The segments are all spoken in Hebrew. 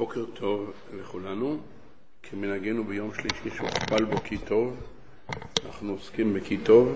בוקר טוב לכולנו. כמנהגנו ביום שלישי שהוכפל בו כי טוב, אנחנו עוסקים בכי טוב,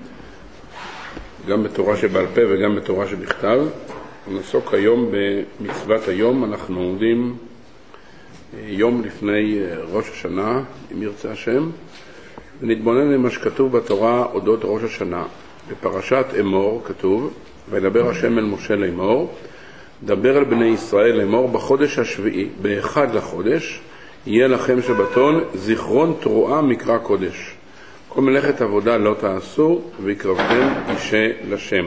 גם בתורה שבעל פה וגם בתורה שבכתב. נעסוק היום במצוות היום. אנחנו עומדים יום לפני ראש השנה, אם ירצה השם, ונתבונן למה שכתוב בתורה אודות ראש השנה. בפרשת אמור כתוב, וידבר השם אל משה לאמור, דבר אל בני ישראל לאמור, בחודש השביעי, באחד לחודש, יהיה לכם שבתון זיכרון תרועה מקרא קודש. כל מלאכת עבודה לא תעשו, ויקרבתם אישה לשם.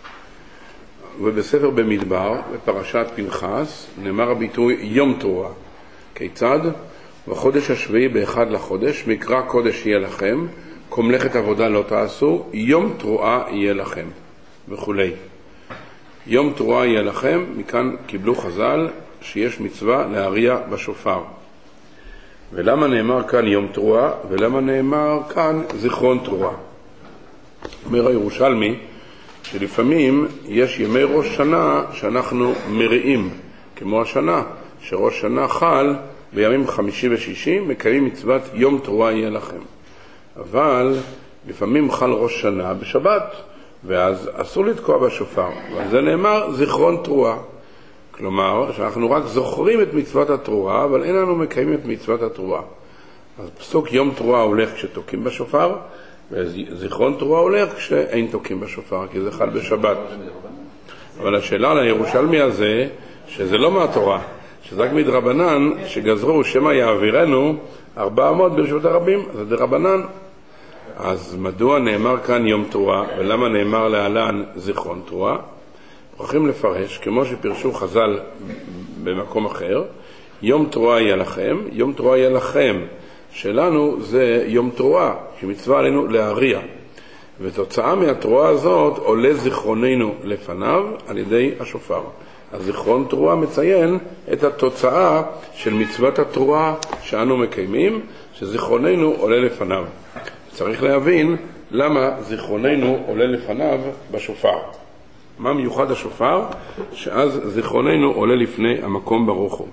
ובספר במדבר, בפרשת פנחס, נאמר הביטוי יום תרועה. כיצד? בחודש השביעי באחד לחודש, מקרא קודש יהיה לכם, כל מלאכת עבודה לא תעשו, יום תרועה יהיה לכם, וכולי. יום תרועה יהיה לכם, מכאן קיבלו חז"ל שיש מצווה להריע בשופר. ולמה נאמר כאן יום תרועה, ולמה נאמר כאן זיכרון תרועה? אומר הירושלמי שלפעמים יש ימי ראש שנה שאנחנו מריעים, כמו השנה, שראש שנה חל בימים חמישי ושישי, מקיימים מצוות יום תרועה יהיה לכם. אבל לפעמים חל ראש שנה בשבת, ואז אסור לתקוע בשופר, ועל זה נאמר זיכרון תרועה. כלומר, שאנחנו רק זוכרים את מצוות התרועה, אבל אין לנו מקיימים את מצוות התרועה. אז פסוק יום תרועה הולך כשתוקים בשופר, וזיכרון תרועה הולך כשאין תוקים בשופר, כי זה חל בשבת. אבל השאלה על הירושלמי הזה, שזה לא מהתורה, שזה רק מדרבנן, שגזרו שמא יעבירנו 400 ברשות הרבים, זה דרבנן. אז מדוע נאמר כאן יום תרועה, ולמה נאמר להלן זיכרון תרועה? מוכרחים לפרש, כמו שפרשו חז"ל במקום אחר, יום תרועה יהיה לכם, יום תרועה יהיה לכם, שלנו זה יום תרועה, שמצווה עלינו להריע. ותוצאה מהתרועה הזאת עולה זיכרוננו לפניו על ידי השופר. הזיכרון תרועה מציין את התוצאה של מצוות התרועה שאנו מקיימים, שזיכרוננו עולה לפניו. צריך להבין למה זיכרוננו עולה לפניו בשופר. מה מיוחד השופר? שאז זיכרוננו עולה לפני המקום ברוך הוא.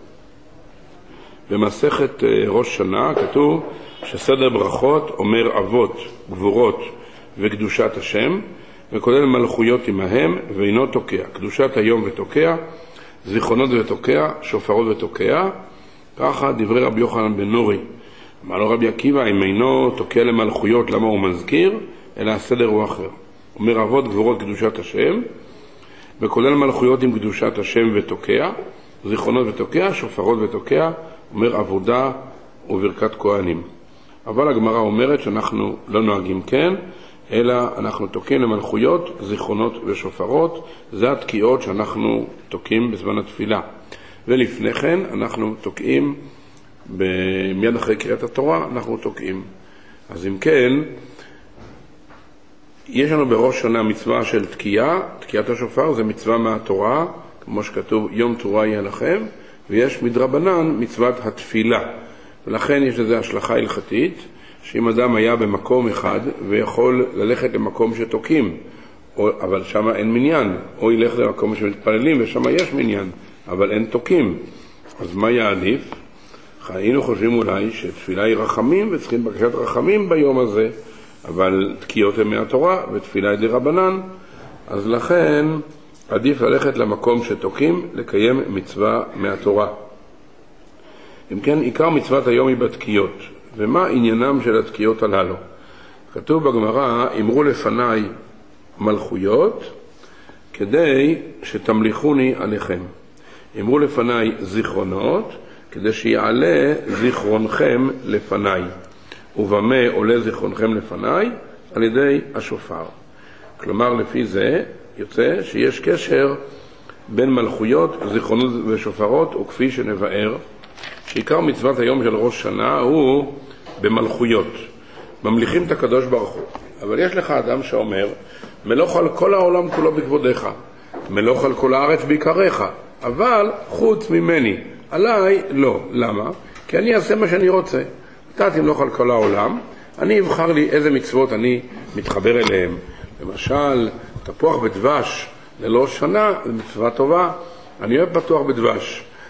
במסכת ראש שנה כתוב שסדר ברכות אומר אבות, גבורות וקדושת השם, וכולל מלכויות עמהם ואינו תוקע. קדושת היום ותוקע, זיכרונות ותוקע, שופרות ותוקע. ככה דברי רבי יוחנן בן נורי. אמר לו רבי עקיבא, אם אינו תוקע למלכויות, למה הוא מזכיר? אלא הסדר הוא אחר. אומר אבות, גבורות, קדושת השם, וכולל מלכויות עם קדושת השם ותוקע, זיכרונות ותוקע, שופרות ותוקע, אומר עבודה וברכת כהנים. אבל הגמרא אומרת שאנחנו לא נוהגים כן, אלא אנחנו תוקעים למלכויות, זיכרונות ושופרות. זה התקיעות שאנחנו תוקעים בזמן התפילה. ולפני כן אנחנו תוקעים, מיד אחרי קריאת התורה אנחנו תוקעים. אז אם כן, יש לנו בראש שנה מצווה של תקיעת השופר, זה מצווה מהתורה, כמו שכתוב יום תרועה יהיה לכם, ויש מדרבנן מצוות התפילה. ולכן יש לזה השלכה הלכתית, שאם אדם היה במקום אחד ויכול ללכת למקום שתוקים, אבל שם אין מניין, או ילך למקום שמתפללים ושם יש מניין, אבל אין תוקים, אז מה יעדיף? היינו חושבים אולי שתפילה היא רחמים וצריכים בקשת רחמים ביום הזה, אבל תקיעות הן מהתורה ותפילה היא דרבנן, אז לכן עדיף ללכת למקום שתוקים, לקיים מצווה מהתורה. אם כן, עיקר מצוות היום היא בתקיעות. ומה עניינם של התקיעות הללו? כתוב בגמרא, אמרו לפניי מלכויות כדי שתמליכוני עליכם. אמרו לפניי זיכרונות כדי שיעלה זיכרונכם לפניי. ובמה עולה זיכרונכם לפניי? על ידי השופר. כלומר, לפי זה יוצא שיש קשר בין מלכויות, זיכרונות ושופרות, וכפי שנבאר, שעיקר מצוות היום של ראש שנה הוא במלכויות. ממליכים את הקדוש ברוך הוא. אבל יש לך אדם שאומר, מלוך על כל העולם כולו בכבודך, מלוך על כל הארץ בעיקריך, אבל חוץ ממני, עליי לא. למה? כי אני אעשה מה שאני רוצה. אתה תמלוך על כל העולם, אני אבחר לי איזה מצוות אני מתחבר אליהם. למשל, תפוח בדבש ללא שנה, זה מצווה טובה, אני אוהב פתוח בדבש.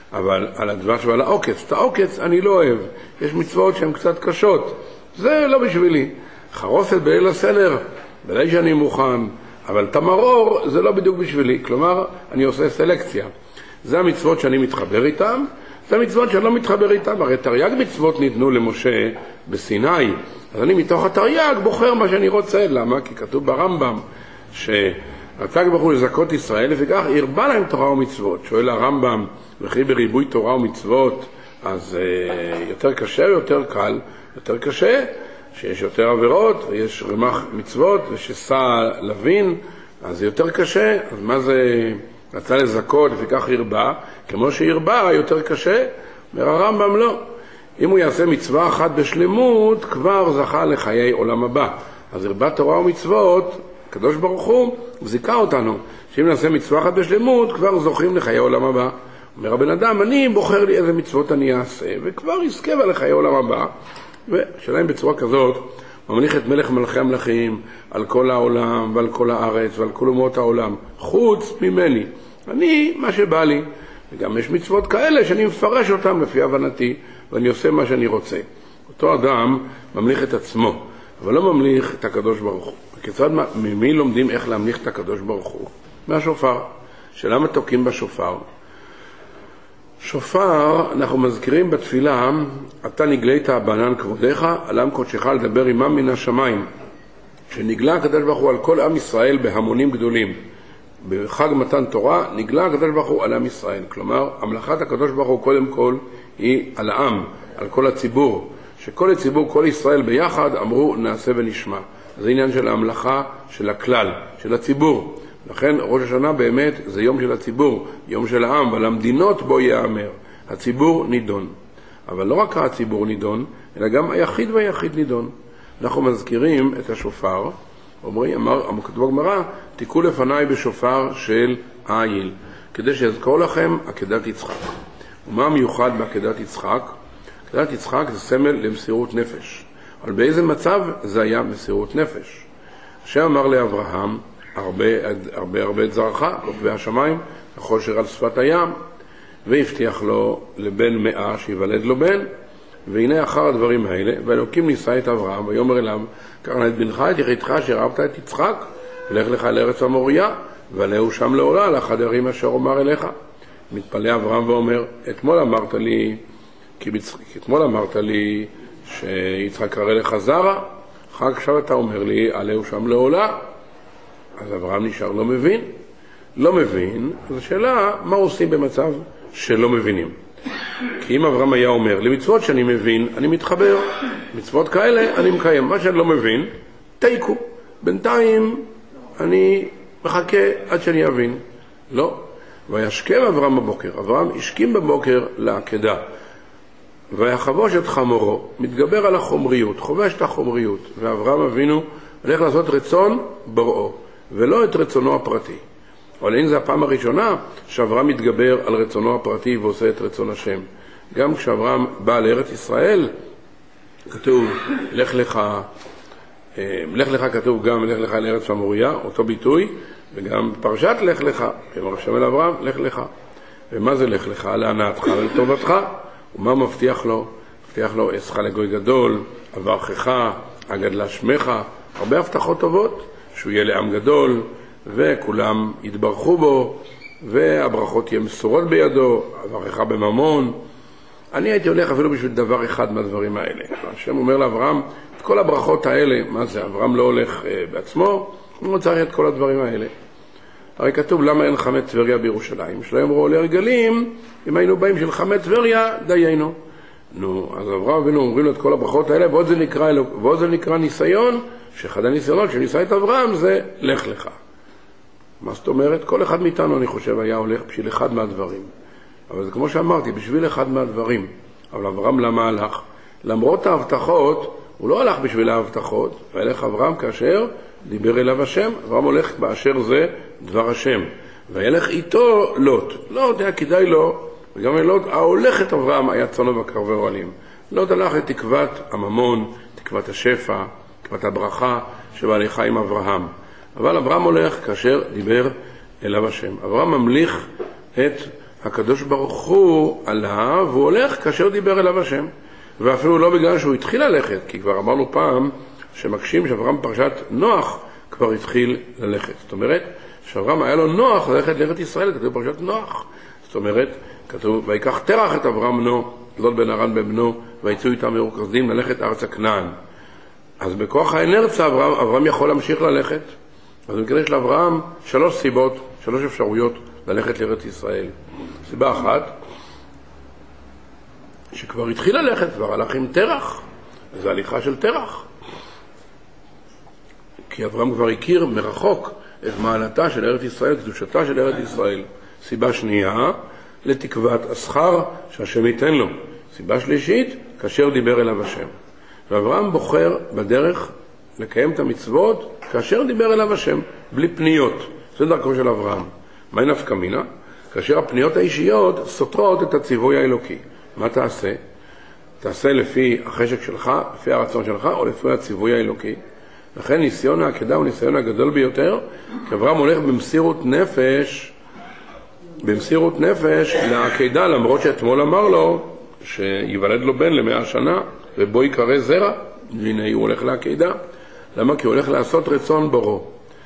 אבל על הדבש ועל העוקץ. את העוקץ אני לא אוהב. יש מצוות שהן קצת קשות. זה לא בשבילי. חרוסת בליל הסדר, בלי שאני מוכן, אבל תמרור זה לא בדיוק בשבילי. כלומר, אני עושה סלקציה. זה המצוות שאני מתחבר איתן, זה המצוות שאני לא מתחבר איתן. הרי תרי"ג מצוות ניתנו למשה בסיני, אז אני מתוך התרי"ג בוחר מה שאני רוצה. למה? כי כתוב ברמב"ם שרצה ברוך לזכות ישראל, לפיכך הרבה להם תורה ומצוות. שואל הרמב"ם, וכי בריבוי תורה ומצוות, אז יותר קשה או יותר קל? יותר קשה, שיש יותר עבירות, יש רמ"ח מצוות, ושסע לווין, אז זה יותר קשה. אז מה זה רצה לזכות, לפיכך הרבה? כמו שהרבה יותר קשה, אומר הרמב"ם לא. אם הוא יעשה מצווה אחת בשלמות, כבר זכה לחיי עולם הבא. אז הרבה תורה ומצוות, הקדוש ברוך הוא זיכה אותנו, שאם נעשה מצווה אחת בשלמות, כבר זוכים לחיי עולם הבא. אומר הבן אדם, אני בוחר לי איזה מצוות אני אעשה, וכבר יזכה לחיי עולם הבא. ושאלה אם בצורה כזאת, ממליך את מלך מלכי המלכים על כל העולם ועל כל הארץ ועל כל אומות העולם, חוץ ממני. אני, מה שבא לי. וגם יש מצוות כאלה שאני מפרש אותם לפי הבנתי, ואני עושה מה שאני רוצה. אותו אדם ממליך את עצמו, אבל לא ממליך את הקדוש ברוך הוא. וכיצד, ממי לומדים איך להמליך את הקדוש ברוך הוא? מהשופר. שלמה תוקעים בשופר? שופר, אנחנו מזכירים בתפילה, אתה נגלית בענן כבודך, עלם קודשך לדבר עמם מן השמיים. שנגלה הקדוש ברוך הוא על כל עם ישראל בהמונים גדולים. בחג מתן תורה נגלה הקדוש ברוך הוא על עם ישראל. כלומר, המלאכת הקדוש ברוך הוא קודם כל היא על העם, על כל הציבור. שכל הציבור, כל ישראל ביחד אמרו נעשה ונשמע. זה עניין של המלאכה של הכלל, של הציבור. לכן ראש השנה באמת זה יום של הציבור, יום של העם, ועל המדינות בו יאמר. הציבור נידון. אבל לא רק הציבור נידון, אלא גם היחיד והיחיד נידון. אנחנו מזכירים את השופר, אומרים, כתוב בגמרא, תיקחו לפניי בשופר של איל, כדי שיזכור לכם עקדת יצחק. ומה מיוחד בעקדת יצחק? עקדת יצחק זה סמל למסירות נפש. אבל באיזה מצב זה היה מסירות נפש? השם אמר לאברהם, הרבה את זרעך, כוכבי השמיים, החושר על שפת הים, והבטיח לו לבן 100 שיוולד לו בן, והנה אחר הדברים האלה, ואלוקים נישא את אברהם, ויאמר אליו, קרא את בנך, את יחידך אשר אהבת את יצחק, לך לך לארץ המוריה, ועלהו שם לעולה, על החדרים אשר אומר אליך. מתפלא אברהם ואומר, אתמול אמרת לי שיצחק קרא לך זרע, אחר עכשיו אתה אומר לי, עלהו שם לעולה. אז אברהם נשאר לא מבין, אז השאלה, מה עושים במצב שלא מבינים? כי אם אברהם היה אומר, למצוות שאני מבין, אני מתחבר, מצוות כאלה אני מקיים, מה שאני לא מבין, תיקו, בינתיים אני מחכה עד שאני אבין. לא, וישכם אברהם בבוקר, אברהם השכים בבוקר לעקדה, ויחבוש את חמורו, מתגבר על החומריות, חובש את החומריות, ואברהם אבינו הולך לעשות רצון בוראו, ולא את רצונו הפרטי. אבל אין זה הפעם הראשונה שאברהם מתגבר על רצונו הפרטי ועושה את רצון השם. גם כשאברהם בא לארץ ישראל, כתוב, לך לך כתוב גם, לך לך לארץ המוריה, אותו ביטוי, וגם פרשת לך לך, אמר השם אל אברהם, לך לך. ומה זה לך לך? להנאתך ולטובתך. ומה מבטיח לו? מבטיח לו, אעשך לגוי גדול, אברכך, אגדלה שמך, הרבה הבטחות טובות, שהוא יהיה לעם גדול, וכולם יתברכו בו, והברכות יהיו מסורות בידו, אברכך בממון. אני הייתי הולך אפילו בשביל דבר אחד מהדברים האלה. השם אומר לאברהם, את כל הברכות האלה, מה זה? אברהם לא הולך בעצמו, הוא צריך את כל הדברים האלה. הרי כתוב, למה אין חמץ טבריה בירושלים? שלא יאמרו עולי רגלים, אם היינו באים של חמץ טבריה, דיינו. נו, אז אברהם אבינו אומרים לו את כל הברכות האלה, ועוד זה נקרא ניסיון, שאחד הניסיונות שניסה את אברהם זה לך לך. מה זאת אומרת? כל אחד מאיתנו, אני חושב, היה הולך בשביל אחד מהדברים. אבל זה כמו שאמרתי, בשביל אחד מהדברים. אבל אברהם למה הלך? למרות ההבטחות, הוא לא הלך בשביל ההבטחות, והלך אברהם כאשר דיבר אליו השם. אברהם הולך באשר זה דבר השם. וילך איתו לוט. לוט היה כדאי לו, וגם לוט, ההולך את אברהם היה צאן ובקר ואוהלים. לוט הלך לתקוות הממון, תקוות השפע, תקוות הברכה שבהליכה עם אברהם. אבל אברהם הולך כאשר דיבר אליו השם. אברהם ממליך את הקדוש ברוך הוא עליו, והוא הולך כאשר דיבר אליו השם. ואפילו לא בגלל שהוא התחיל ללכת, כי כבר אמרנו פעם שמקשים שאברהם פרשת נוח כבר התחיל ללכת. זאת אומרת, שאברהם היה לו נוח ללכת לארץ ישראל, כתוב פרשת נוח. זאת אומרת, כתוב, ויקח תרח את אברהם בנו, לוט בן הרן בבנו, ויצאו איתם מרוכזים ללכת ארצה כנען. אז בכוח האנרציה אברהם יכול להמשיך ללכת. אז במקרה יש לאברהם 3 סיבות, 3 אפשרויות ללכת לארץ ישראל. סיבה אחת, שכבר התחיל ללכת, כבר הלך עם תרח, זו הליכה של תרח. כי אברהם כבר הכיר מרחוק את מעלתה של ארץ ישראל, קדושתה של ארץ ישראל. סיבה שנייה, לתקוות השכר שהשם ייתן לו. סיבה שלישית, כאשר דיבר אליו השם. ואברהם בוחר בדרך לקיים את המצוות כאשר דיבר אליו השם, בלי פניות. זה דרכו של אברהם. מה נפקא מינה? כאשר הפניות האישיות סותרות את הציווי האלוקי. מה תעשה? תעשה לפי החשק שלך, לפי הרצון שלך, או לפי הציווי האלוקי. לכן ניסיון העקדה הוא ניסיון הגדול ביותר, כי אברהם הולך במסירות נפש לעקדה, למרות שאתמול אמר לו שיוולד לו בן ל100 שנה, ובו יקרא זרע, והנה הוא הולך לעקדה. למה? כי הוא הולך לעשות רצון בוראו.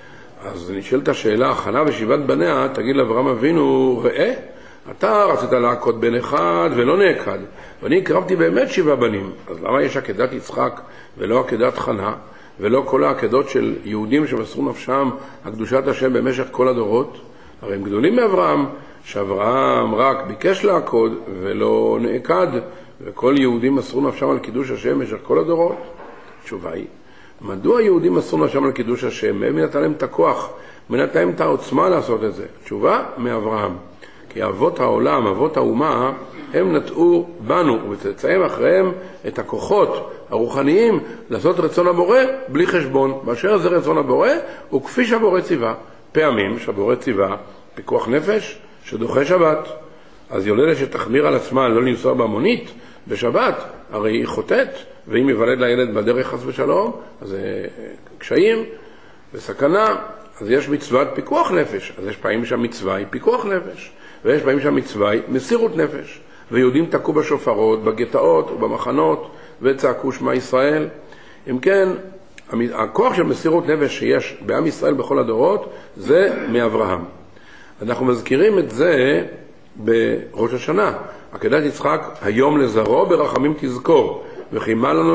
אז נשאלת השאלה, חנה ושבעת בניה, תגיד לאברהם אבינו, ראה, אתה רצית לעקוד בן אחד ולא נעקד, ואני הקרבתי באמת 7 בנים. אז למה יש עקדת יצחק ולא עקדת חנה, ולא כל העקדות של יהודים שמסרו נפשם הקדושת השם במשך כל הדורות? הרי הם גדולים מאברהם, שאברהם רק ביקש לעקוד ולא נעקד, וכל יהודים מסרו נפשם על קידוש השם במשך כל הדורות. התשובה היא, מדוע יהודים מסרו נפשם על קידוש השם? מי נתן להם את הכוח? מי נתן להם את העוצמה לעשות את זה? התשובה, מאברהם. כי אבות העולם, אבות האומה, הם נטעו בנו וצאצאים אחריהם את הכוחות הרוחניים לעשות רצון הבורא בלי חשבון. באשר זה רצון הבורא הוא כפי שהבורא ציווה. פעמים שהבורא ציווה פיקוח נפש שדוחה שבת. אז יולדת שתחמיר על עצמה לא לנסוע במונית בשבת, הרי היא חוטאת, ואם יוולד לילד בדרך חס ושלום, אז קשיים וסכנה. אז יש מצוות פיקוח נפש. אז יש פעמים שהמצווה היא פיקוח נפש, ויש פעמים שהמצווה היא מסירות נפש. ויהודים תקעו בשופרות, בגטאות ובמחנות, וצעקו שמע ישראל. אם כן, הכוח של מסירות נפש שיש בעם ישראל בכל הדורות, זה מאברהם. אנחנו מזכירים את זה בראש השנה. עקדת יצחק, היום לזרעו ברחמים תזכור. וחימה לנו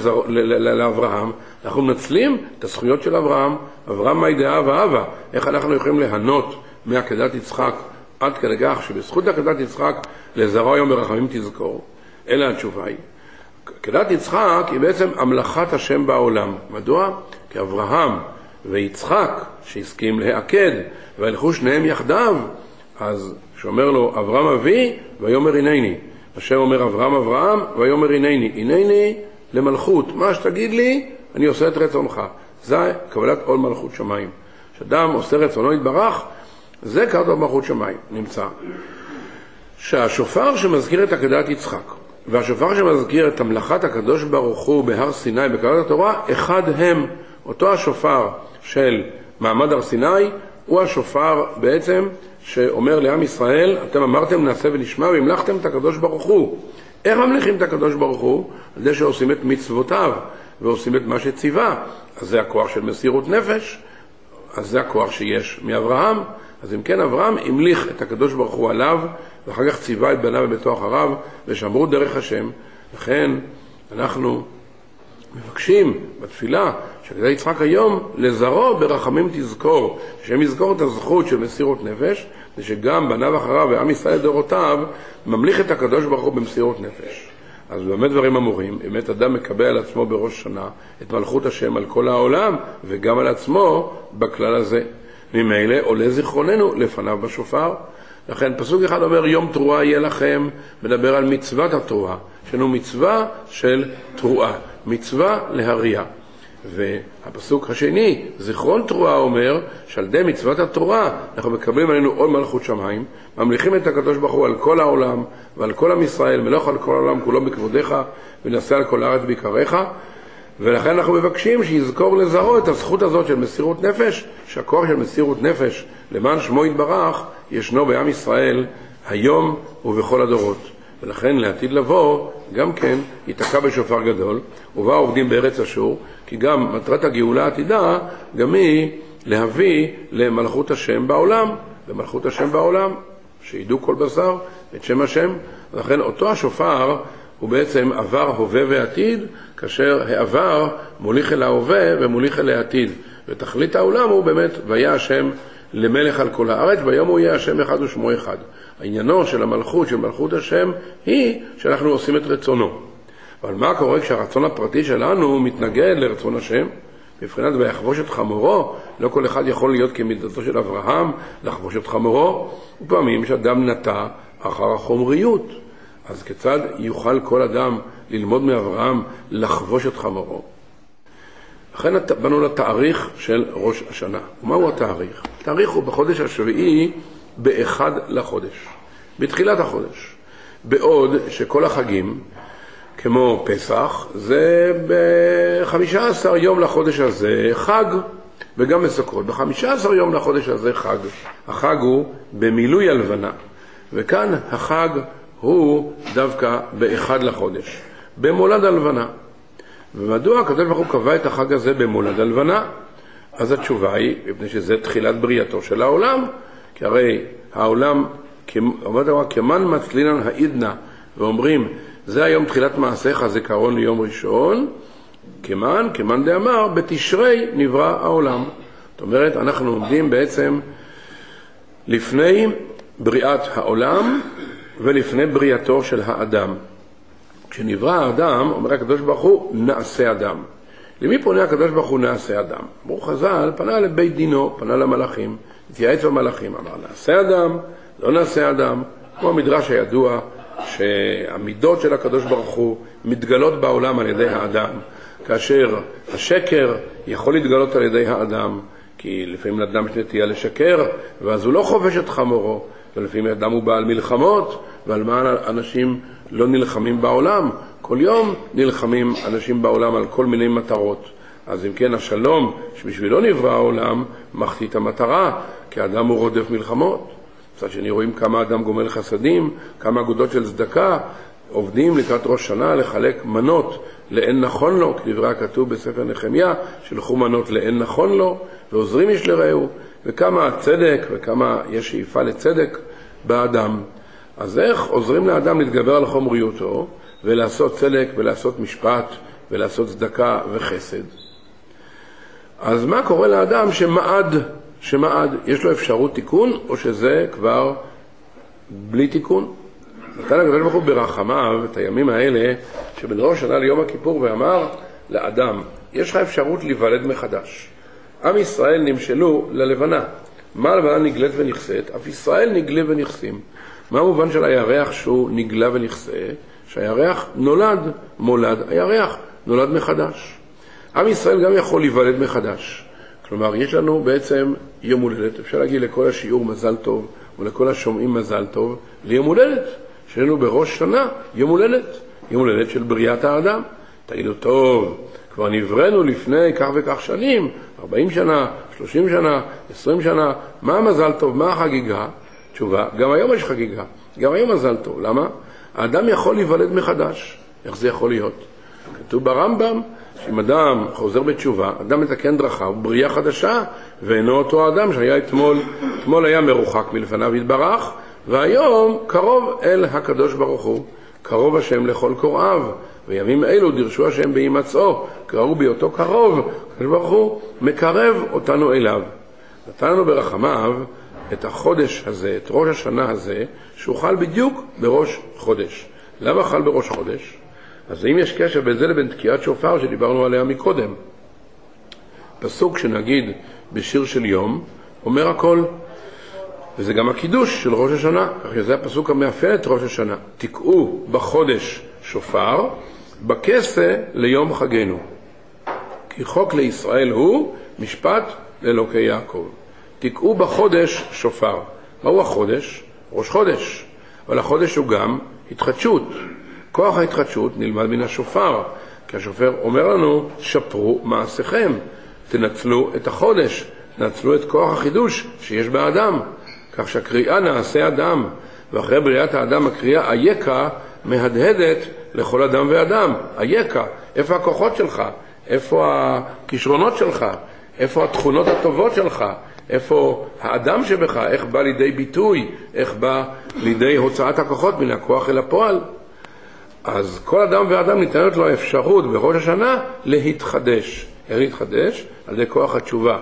לאברהם, אנחנו מנצלים את הזכויות של אברהם. אברהם מה ידעה ואהבה. איך אנחנו יכולים להנות מעקדת יצחק עד כדי כך שבזכות עקדת יצחק לזרעו היום ברחמים תזכור? אלא התשובה היא, עקדת יצחק היא בעצם המלכת השם בעולם. מדוע? כי אברהם ויצחק שהסכים להעקד והלכו שניהם יחדיו, אז שאומר לו אברהם אבי ויאמר הנני, השם אומר אברהם אברהם ויאמר הנני למלכות, מה שתגיד לי אני עושה את רצונך. זה קבלת עול מלכות שמיים. שאדם עושה רצונו יתברך, זה קראת מלכות שמיים. נמצא שהשופר שמזכיר את עקדת יצחק והשופר שמזכיר את המלאכת הקדוש ברוך הוא בהר סיני בקבלת התורה, אחד הם. אותו השופר של מעמד הר סיני הוא השופר בעצם שאומר לעם ישראל, אתם אמרתם נעשה ונשמע והמלכתם את הקדוש ברוך הוא. איך ממליכים את הקדוש ברוך הוא? על זה שעושים את מצוותיו ועושים את מה שציווה. אז זה הכוח של מסירות נפש, אז זה הכוח שיש מאברהם. אז אם כן, אברהם המליך את הקדוש ברוך הוא עליו, ואחר כך ציווה את בניו וביתו אחריו, ושמרו דרך השם. לכן אנחנו מבקשים בתפילה שעקדת יצחק היום לזרעו ברחמים תזכור, שהם יזכור את הזכות של מסירות נפש, ושגם בניו אחריו ועם ישראל דורותיו ממליך את הקדוש ברוך הוא במסירות נפש. אז באמת דברים אמורים, באמת אדם מקבל על עצמו בראש שנה את מלכות השם על כל העולם, וגם על עצמו בכלל הזה. ממילא עולה זיכרוננו לפניו בשופר. לכן פסוק אחד אומר יום תרועה יהיה לכם, מדבר על מצוות התרועה, שנו מצווה של תרועה, מצווה להריע. והפסוק השני, זיכרון תרועה, אומר שעל ידי מצוות התורה אנחנו מקבלים עלינו עוד מלכות שמיים, ממליכים את הקדוש ברוך הוא על כל העולם ועל כל עם ישראל, מלוך על כל העולם כולו בכבודך ונעשה על כל הארץ ביקריך. ולכן אנחנו מבקשים שיזכור לזרעו את הזכות הזאת של מסירות נפש, שהכוח של מסירות נפש למען שמו יתברך ישנו בעם ישראל היום ובכל הדורות. ולכן לעתיד לבוא גם כן ייתקע בשופר גדול, ובא עובדים בארץ אשור, כי גם מטרת הגאולה העתידה גם היא להביא למלכות השם בעולם, למלכות השם בעולם, שידעו כל בשר את שם השם. ולכן אותו השופר הוא בעצם עבר, הווה ועתיד, כאשר העבר מוליך אל ההווה ומוליך אל העתיד. ותכלית העולם הוא באמת, והיה השם למלך על כל הארץ, והיום הוא יהיה השם אחד ושמו אחד. העניינו של המלכות, של מלכות השם, היא שאנחנו עושים את רצונו. אבל מה קורה כשהרצון הפרטי שלנו מתנגד לרצון השם? מבחינת ויחבוש את חמורו, לא כל אחד יכול להיות כמידתו של אברהם, לחבוש את חמורו, ופעמים שאדם נטע אחר החומריות. אז כיצד יוכל כל אדם ללמוד מאברהם לחבוש את חמורו? לכן באנו לתאריך של ראש השנה. ומהו התאריך? התאריך הוא בחודש השביעי באחד לחודש, בתחילת החודש. בעוד שכל החגים, כמו פסח, זה ב-15 יום לחודש הזה חג, וגם בסוכות. ב-15 יום לחודש הזה חג. החג הוא במילוי הלבנה. וכאן החג הוא דווקא באחד לחודש, במולד הלבנה. ומדוע הקדוש ברוך הוא קבע את החג הזה במולד הלבנה? אז התשובה היא, מפני שזה תחילת בריאתו של העולם, כי הרי העולם, כמן מצלינן העידנה, ואומרים, זה היום תחילת מעשיך, זיכרון ליום ראשון, כמן דאמר, בתשרי נברא העולם. זאת אומרת, אנחנו עומדים בעצם לפני בריאת העולם, ולפני בריאתו של האדם. כשנברא האדם, אומר הקדוש ברוך הוא, נעשה אדם. למי פונה הקדוש ברוך הוא נעשה אדם? ברוך חז"ל פנה לבית דינו, פנה למלאכים, התייעץ במלאכים, אמר נעשה אדם, לא נעשה אדם, כמו המדרש הידוע שהמידות של הקדוש ברוך הוא מתגלות בעולם על ידי האדם, כאשר השקר יכול להתגלות על ידי האדם, כי לפעמים לאדם יש נטייה לשקר, ואז הוא לא חובש את חמורו, ולפעמים האדם הוא בעל מלחמות, ועל מה אנשים לא נלחמים בעולם? כל יום נלחמים אנשים בעולם על כל מיני מטרות. אז אם כן, השלום שבשבילו נברא העולם מחטיא את המטרה, כי האדם הוא רודף מלחמות. מצד שני רואים כמה אדם גומל חסדים, כמה אגודות של צדקה, עובדים לקראת ראש שנה לחלק מנות לאין נכון לו, כדברי הכתוב בספר נחמיה, שלחו מנות לאין נכון לו, ועוזרים איש לרעהו, וכמה צדק וכמה יש שאיפה לצדק באדם. אז איך עוזרים לאדם להתגבר על חומריותו, ולעשות צדק ולעשות משפט ולעשות צדקה וחסד? אז מה קורה לאדם שמעד, יש לו אפשרות תיקון, או שזה כבר בלי תיקון? נתן הקדוש ברוך הוא ברחמיו את הימים האלה שבין ראש שנה ליום הכיפור, ואמר לאדם, יש לך אפשרות להיוולד מחדש. עם ישראל נמשלו ללבנה. מה הלבנה נגלית ונכסית? אף ישראל נגלה ונכסים. מה המובן של הירח שהוא נגלה ונכסה? שהירח מולד, הירח נולד מחדש. עם ישראל גם יכול להיוולד מחדש. כלומר, יש לנו בעצם יום הולדת. אפשר להגיד לכל השיעור מזל טוב, ולכל השומעים מזל טוב, ליום הולדת. שלנו בראש שנה יום הולדת של בריאת האדם. תגידו, טוב, כבר נברנו לפני כך וכך שנים, 40 שנה, 30 שנה, 20 שנה, מה המזל טוב, מה החגיגה? תשובה, גם היום יש חגיגה, גם היום מזל טוב. למה? האדם יכול להיוולד מחדש. איך זה יכול להיות? כתוב ברמב"ם, שאם אדם חוזר בתשובה, אדם מתקן דרכיו, בריאה חדשה, ואינו אותו האדם שהיה אתמול היה מרוחק מלפניו יתברך, והיום קרוב אל הקדוש ברוך הוא, קרוב השם לכל קוראיו, וימים אלו דרשו השם בהימצאו, קראו בהיותו קרוב, הקדוש ברוך הוא מקרב אותנו אליו. נתנו ברחמיו את החודש הזה, את ראש השנה הזה, שהוא חל בדיוק בראש חודש. למה חל בראש חודש? אז אם יש קשר בין זה לבין תקיעת שופר שדיברנו עליה מקודם, פסוק שנגיד בשיר של יום אומר הכל, וזה גם הקידוש של ראש השנה, כך שזה הפסוק המאפיין את ראש השנה. תקעו בחודש שופר, בכסה ליום חגנו. כי חוק לישראל הוא משפט לאלוקי יעקב. תקעו בחודש שופר. מהו החודש? ראש חודש. אבל החודש הוא גם התחדשות. כוח ההתחדשות נלמד מן השופר. כי השופר אומר לנו, שפרו מעשיכם. תנצלו את החודש. תנצלו את כוח החידוש שיש באדם. כך שהקריאה נעשה אדם. ואחרי בריאת האדם הקריאה איקה מהדהדת לכל אדם ואדם. איקה, איפה הכוחות שלך? איפה הכישרונות שלך? איפה התכונות הטובות שלך? איפה האדם שבך? איך בא לידי ביטוי? איך בא לידי הוצאת הכוחות מן הכוח אל הפועל? אז כל אדם ואדם ניתנת לו אפשרות בראש השנה להתחדש. איך להתחדש? על ידי כוח התשובה.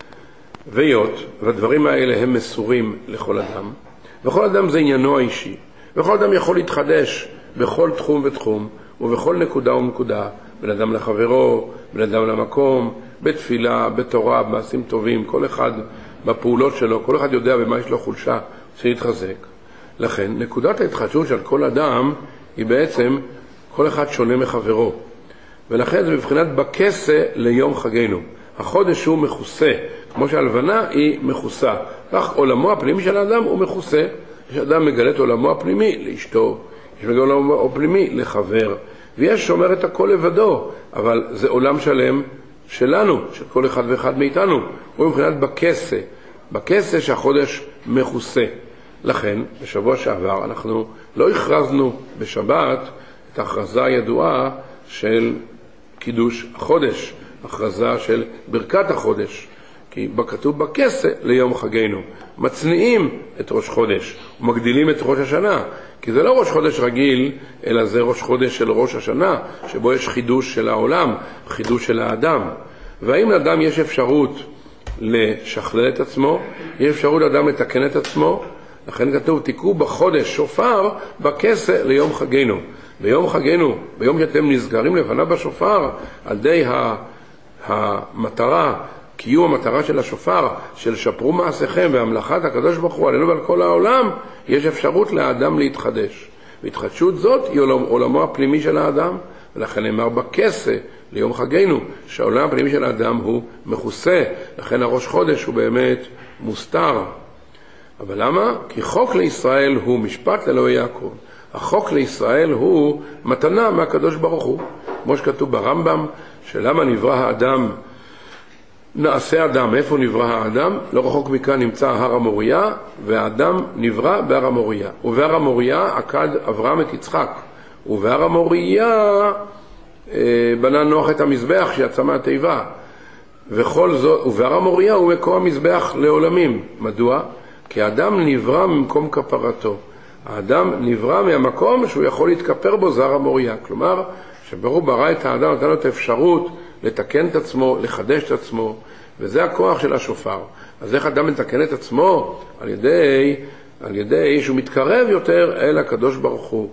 ויות, והדברים האלה הם מסורים לכל אדם, וכל אדם זה עניינו האישי, וכל אדם יכול להתחדש בכל תחום ותחום, ובכל נקודה ונקודה, בין אדם לחברו, בין אדם למקום, בתפילה, בתורה, במעשים טובים, כל אחד בפעולות שלו, כל אחד יודע במה יש לו חולשה, להתחזק. לכן, נקודת ההתחדשות של כל אדם היא בעצם כל אחד שונה מחברו. ולכן זה מבחינת בכסה ליום חגנו. החודש הוא מכוסה, כמו שהלבנה היא מכוסה. כך עולמו הפנימי של האדם הוא מכוסה. יש אדם מגלה את עולמו הפנימי לאשתו, יש מגלה עולמו הפנימי לחבר, ויש שומר את הכל לבדו, אבל זה עולם שלם שלנו, של כל אחד ואחד מאיתנו. הוא מבחינת בכסה, בכסה שהחודש מכוסה. לכן, בשבוע שעבר אנחנו לא הכרזנו בשבת את ההכרזה הידועה של קידוש החודש, הכרזה של ברכת החודש, כי כתוב בכסה ליום חגנו. מצניעים את ראש חודש ומגדילים את ראש השנה, כי זה לא ראש חודש רגיל, אלא זה ראש חודש של ראש השנה, שבו יש חידוש של העולם, חידוש של האדם. והאם לאדם יש אפשרות לשכלל את עצמו, יש אפשרות לאדם לתקן את עצמו, לכן כתוב תיקעו בחודש שופר בכסה ליום חגנו. ביום חגנו, ביום שאתם נזכרים לפניו בשופר, על ידי המטרה, קיום המטרה של השופר, של שפרו מעשיכם והמלאכת הקדוש ברוך הוא עלינו ועל כל העולם, יש אפשרות לאדם להתחדש. והתחדשות זאת היא עולמו הפנימי של האדם, ולכן נאמר בכסה ליום חגנו, שהעולם הפנימי של האדם הוא מכוסה, לכן הראש חודש הוא באמת מוסתר. אבל למה? כי חוק לישראל הוא משפט לאלוהי יעקב. החוק לישראל הוא מתנה מהקדוש ברוך הוא. כמו שכתוב ברמב"ם, שלמה נברא האדם, נעשה אדם, איפה נברא האדם? לא רחוק מכאן נמצא הר המוריה, והאדם נברא בהר המוריה. ובהר המוריה עקד אברהם את יצחק. ובהר המוריה בנה נוח את המזבח שיצא מהתיבה. וכל זאת, ובהר המוריה הוא מקום המזבח לעולמים. מדוע? כי האדם נברא ממקום כפרתו. האדם נברא מהמקום שהוא יכול להתכפר בו, זה הר המוריה. כלומר, שברוך ברא את האדם, נתן לו את האפשרות לתקן את עצמו, לחדש את עצמו, וזה הכוח של השופר. אז איך אדם מתקן את עצמו? על ידי שהוא מתקרב יותר אל הקדוש ברוך הוא.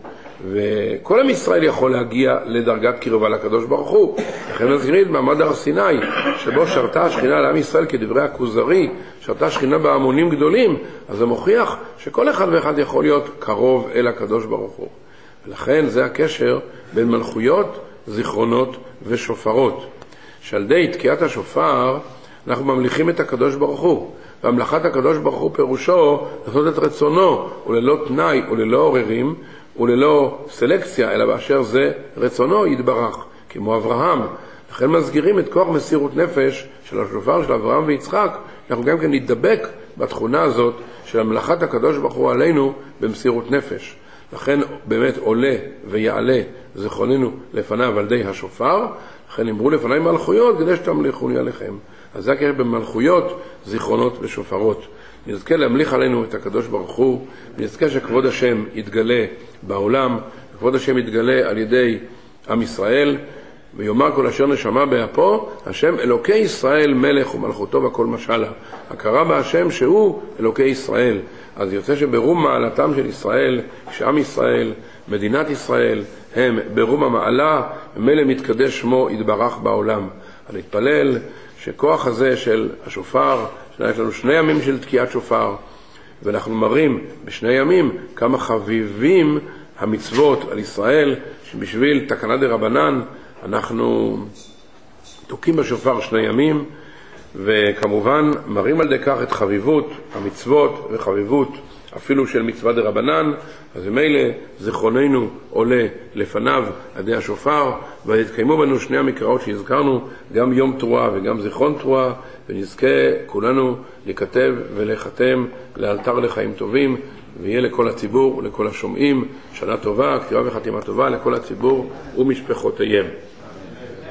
וכל עם ישראל יכול להגיע לדרגת קרבה לקדוש ברוך הוא. לכן נזכיר את מעמד הר סיני, שבו שרתה השכינה לעם ישראל כדברי הכוזרי, שרתה השכינה בהמונים גדולים, אז זה מוכיח שכל אחד ואחד יכול להיות קרוב אל הקדוש ברוך הוא. ולכן זה הקשר בין מלכויות, זיכרונות ושופרות. שעל ידי תקיעת השופר אנחנו ממליכים את הקדוש ברוך הוא. והמלאכת הקדוש ברוך הוא פירושו לעשות את רצונו, וללא תנאי וללא עוררים, וללא סלקציה, אלא באשר זה רצונו יתברך, כמו אברהם. לכן מסגירים את כוח מסירות נפש של השופר של אברהם ויצחק, אנחנו גם כן נתדבק בתכונה הזאת של המלאכת הקדוש ברוך הוא עלינו במסירות נפש. לכן באמת עולה ויעלה זכרוננו לפניו על ידי השופר, לכן אמרו לפניי מלכויות כדי שתמליכוני עליכם. אז זה הקשר במלכויות, זיכרונות ושופרות. נזכה להמליך עלינו את הקדוש ברוך הוא, ונזכה שכבוד השם יתגלה בעולם, וכבוד השם יתגלה על ידי עם ישראל, ויאמר כל אשר נשמה באפו, השם אלוקי ישראל מלך ומלכותו וכל משלה. הכרה בהשם שהוא אלוקי ישראל. אז יוצא שברום מעלתם של ישראל, כשעם ישראל, מדינת ישראל, הם ברום המעלה, ומלא מתקדש שמו יתברך בעולם. אז נתפלל שכוח הזה של השופר, יש לנו 2 ימים של תקיעת שופר, ואנחנו מראים בשני ימים כמה חביבים המצוות על ישראל, שבשביל תקנה דרבנן אנחנו תוקים בשופר 2 ימים, וכמובן מראים על ידי כך את חביבות המצוות וחביבות אפילו של מצווה דרבנן. אז ממילא זיכרוננו עולה לפניו על ידי השופר, והתקיימו בנו 2 המקראות שהזכרנו, גם יום תרועה וגם זיכרון תרועה, ונזכה כולנו לכתב ולחתם לאלתר לחיים טובים, ויהיה לכל הציבור ולכל השומעים שנה טובה, כתיבה וחתימה טובה לכל הציבור ומשפחותיהם.